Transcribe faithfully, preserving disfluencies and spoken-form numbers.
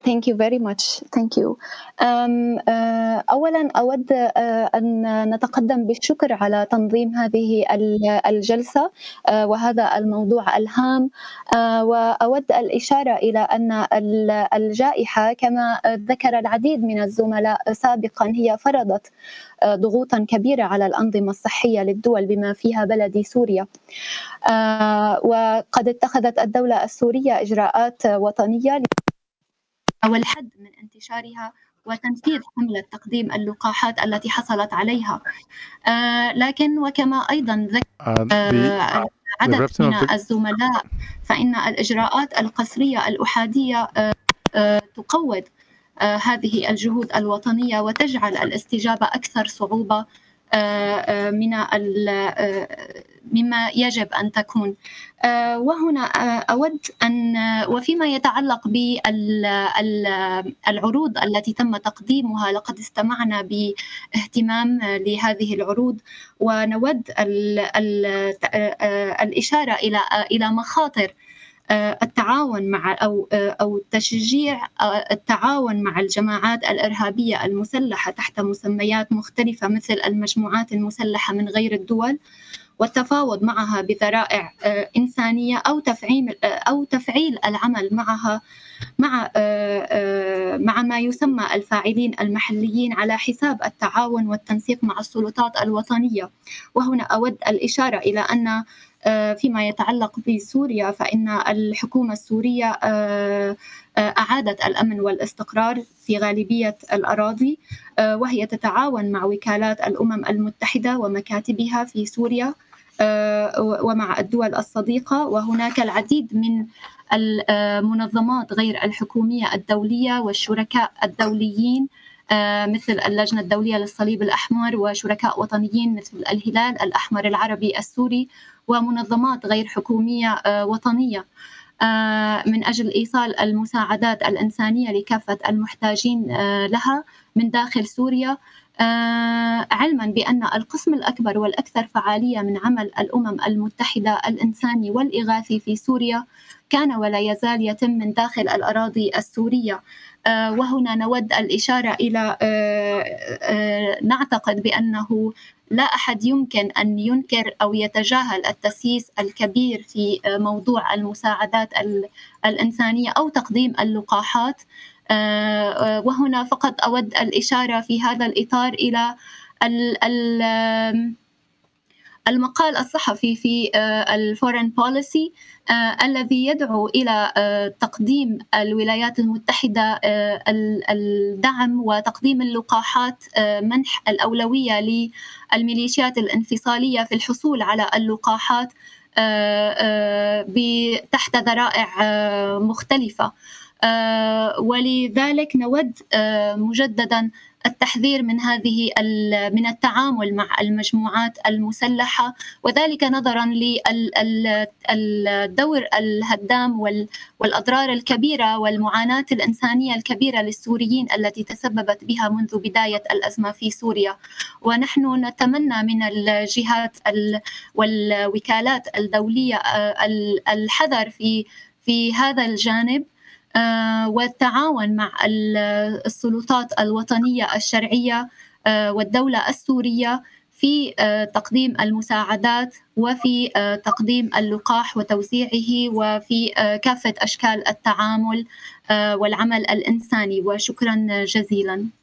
Thank you very much. Thank you. آمم آآ أولًا أود آآ أن نتقدم بالشكر على تنظيم هذه ال الجلسة آآ وهذا الموضوع الهام، آآ وأود الإشارة إلى أن ال الجائحة كما ذكر العديد من الزملاء سابقًا هي فرضت آآ ضغوطًا كبيرة على الأنظمة الصحية للدول بما فيها بلدي سوريا. آآ وقد اتخذت الدولة السورية إجراءات وطنية ل والحد من انتشارها وتنفيذ حملة تقديم اللقاحات التي حصلت عليها. آآ لكن وكما أيضًا ذك Uh, the آآ the عدد من representative. الزملاء فإن الإجراءات القسرية الأحادية آآ تقوّض آآ هذه الجهود الوطنية وتجعل الاستجابة أكثر صعوبة آآ من ال آآ مما يجب أن تكون. آآ وهنا آآ أود أن وفيما يتعلق بال ال العروض التي تم تقديمها، لقد استمعنا باهتمام لهذه العروض، ونود ال ال آآ الإشارة إلى إلى مخاطر آآ التعاون مع أو آآ أو تشجيع آآ التعاون مع الجماعات الإرهابية المسلحة تحت مسميات مختلفة مثل المجموعات المسلحة من غير الدول، والتفاوض معها بذرائع آآ إنسانية أو تفعيم أو تفعيل العمل معها مع آآ آآ مع ما يسمى الفاعلين المحليين على حساب التعاون والتنسيق مع السلطات الوطنية. وهنا أود الإشارة إلى أن آآ فيما يتعلق بسوريا فإن الحكومة السورية آآ أعادت الأمن والاستقرار في غالبية الأراضي، آآ وهي تتعاون مع وكالات الأمم المتحدة ومكاتبها في سوريا آآ ومع الدول الصديقة، وهناك العديد من المنظمات غير الحكومية الدولية والشركاء الدوليين آآ مثل اللجنة الدولية للصليب الأحمر وشركاء وطنيين مثل الهلال الأحمر العربي السوري ومنظمات غير حكومية آآ وطنية آآ من أجل إيصال المساعدات الإنسانية لكافة المحتاجين آآ لها من داخل سوريا، آآ علمًا بأن القسم الأكبر والأكثر فعالية من عمل الأمم المتحدة الإنساني والإغاثي في سوريا كان ولا يزال يتم من داخل الأراضي السورية. آآ وهنا نود الإشارة إلى آآ آآ نعتقد بأنه لا أحد يمكن أن ينكر أو يتجاهل التسييس الكبير في موضوع المساعدات ال الإنسانية أو تقديم اللقاحات. آآ وهنا فقط أود الإشارة في هذا الإطار إلى ال ال آمم المقال الصحفي في الforeign policy آآ الذي يدعو إلى آآ تقديم الولايات المتحدة آآ ال الدعم وتقديم اللقاحات، آآ منح الأولوية للميليشيات الانفصالية في الحصول على اللقاحات آآ آآ ب تحت ذرائع مختلفة. آآ ولذلك نود آآ مجددًا التحذير من هذه ال من التعامل مع المجموعات المسلحة، وذلك نظرًا لل ال الدور الهدام وال والأضرار الكبيرة والمعاناة الإنسانية الكبيرة للسوريين التي تسببت بها منذ بداية الأزمة في سوريا. ونحن نتمنى من الجهات ال والوكالات الدولية آآ ال الحذر في في هذا الجانب، آآ والتعاون مع ال السلطات الوطنية الشرعية آآ والدولة السورية في آآ تقديم المساعدات وفي آآ تقديم اللقاح وتوزيعه وفي آآ كافة أشكال التعامل آآ والعمل الإنساني. وشكرًا جزيلًا.